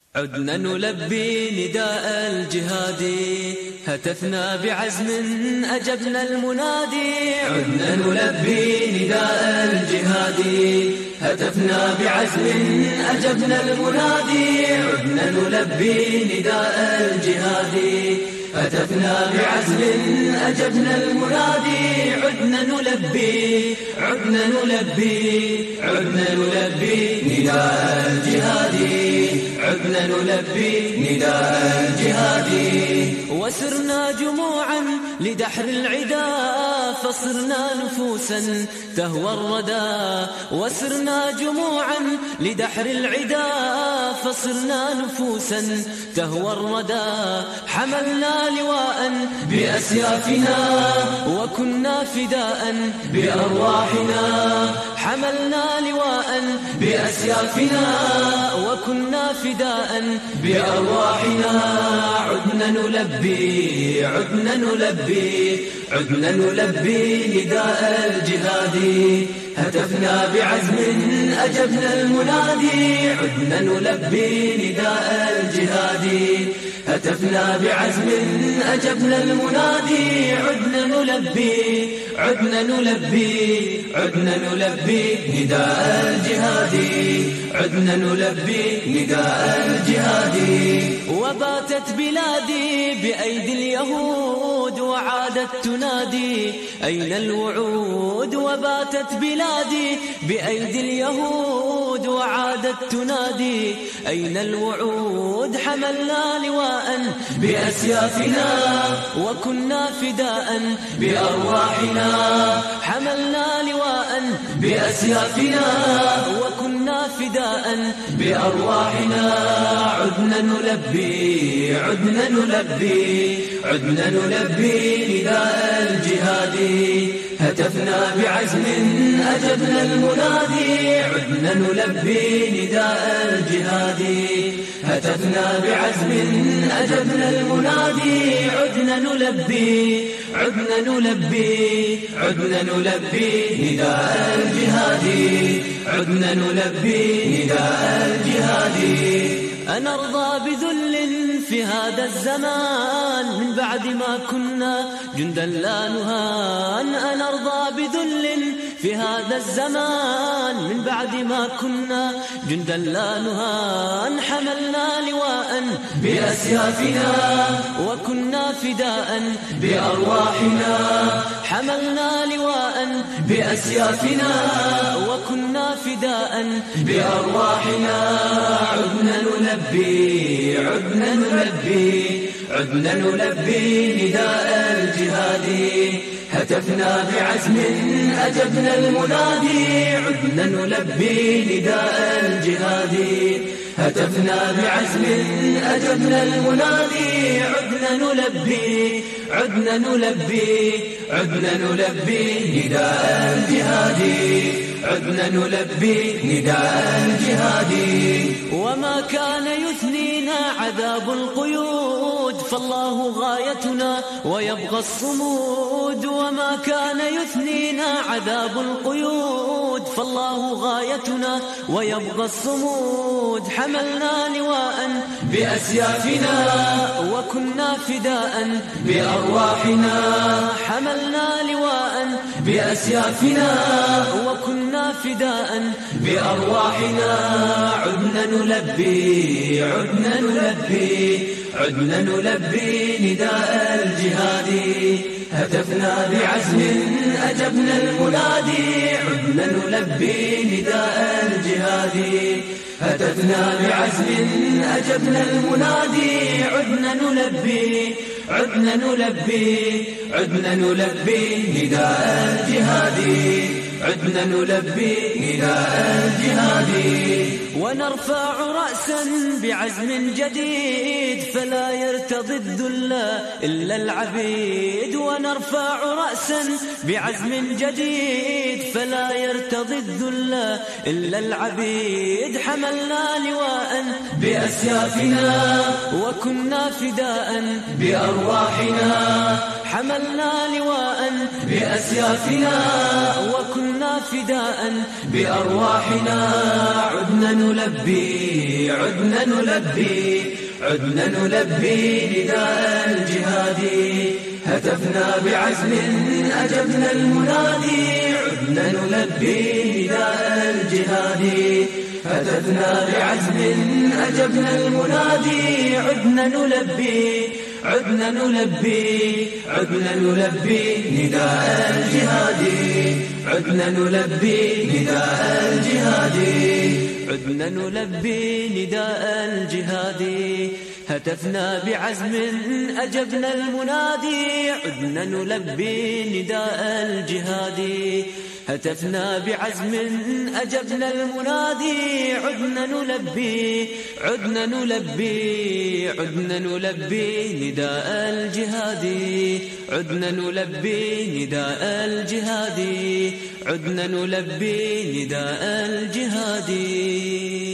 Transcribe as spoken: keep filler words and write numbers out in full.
عدنا نلبي نداء الجهاد، هتفنا بعزم أجبنا المنادي. عدنا نلبي نداء الجهاد، هتفنا بعزم أجبنا المنادي. عدنا نلبي نداء الجهاد، هتفنا بعزم أجبنا المنادي. عدنا نلبي عدنا نلبي عدنا نلبي نداء الجهاد، عدنا نلبي نداء الجهاد. وسرنا جموعا لدحر العدا، فصرنا نفوسا تهوى الردى. وسرنا جموعا لدحر العدا، فصرنا نفوسا تهوى الردى. حملنا لواء بأسيافنا، وكنا فداء بأرواحنا. حملنا لواء بأسيافنا، وكنا فداء بأرواحنا. عدنا نلبي عدنا نلبي عدنا نلبي نداء الجهاد، هتفنا بعزم أجبنا المنادي. عدنا نلبي نداء الجهاد، هتفنا بعزم أجبنا المنادي. عدنا نلبي عدنا نلبي عدنا نلبي نداء الجهاد، عدنا نلبي نداء الجهاد. وباتت بلادي بأيدي اليهود، وعادت تنادي أين الوعود. وباتت بلادي بأيدي اليهود، وعادت تنادي أين الوعود. حملنا لواء بأسيافنا، وكنا فداء بأرواحنا. حملنا لواء بأسيافنا، وكنا فداء بأرواحنا. عدنا نلبي عدنا نلبي عدنا نلبي نداء الجهاد، هتفنا بعزم أجبنا المنادي. عدنا نلبي نداء الجهاد، هتفنا بعزم أجبنا المنادي. عدنا نلبي عدنا نلبي عدنا نلبي نداء الجهاد، عدنا نلبي نداء الجهاد. أنرضى بذل في هذا الزمان من بعد ما كنا جندا لا نهان. أنرضى بذل في هذا الزمان من بعد ما كنا جندا لا نهان. حملنا لواء بأسيافنا، وكنا فداء بأرواحنا. حملنا لواء بأسيافنا، وكنا فداء بأرواحنا. عدنا نلبي عدنا نلبي عدنا نلبي نداء الجهاد، هتفنا بعزم أجبنا المنادي. عدنا نلبي نداء الجهاد، هتفنا بعزم أجبنا المنادي. عدنا نلبي عدنا نلبي عدنا نلبي نداء الجهاد، عدنا نلبي نداء الجهاد. وما كان يثنينا عذاب القيود، فالله غايتنا ويبغى الصمود. وما كان يثنينا عذاب القيود، فالله غايتنا ويبغى الصمود. حملنا لواء بأسيافنا، وكنا فداء بأرواحنا. حملنا لواء بأسيافنا، وكنا فداء بأرواحنا. عدنا نلبي عدنا نلبي عدنا نلبي نداء الجهاد، هتفنا بعزم أجبنا المنادي. عدنا نلبي نداء الجهاد، هتفنا بعزم أجبنا المنادي. عدنا نلبي عدنا نلبي عدنا نلبي نداء الجهاد، عدنا نلبي نداء الجهاد. ونرفع رأسا بعزم جديد، فلا يرتضي الذل إلا العبيد. ونرفع رأسا بعزم جديد، فلا يرتضي الذل إلا العبيد. حملنا لواء بأسيافنا، وكنا فداء بأرواحنا. حملنا لواء بأسيافنا وكنا فداء بأرواحنا. عدنا نلبي عدنا نلبي عدنا نلبي نداء الجهاد، هتفنا بعزم أجبنا المنادي. عدنا نلبي نداء الجهاد، هتفنا بعزم أجبنا المنادي. عدنا نلبي عدنا نلبي عدنا نلبي نداء الجهاد، عدنا نلبي نداء الجهاد. عدنا نلبي نداء الجهاد، هتفنا بعزم أجبنا المنادي. عدنا نلبي نداء الجهاد، هتفنا بعزم أجبنا المنادي. عدنا نلبي عدنا نلبي عدنا نلبي نداء الجهاد، عدنا نلبي نداء الجهاد، عدنا نلبي نداء الجهاد.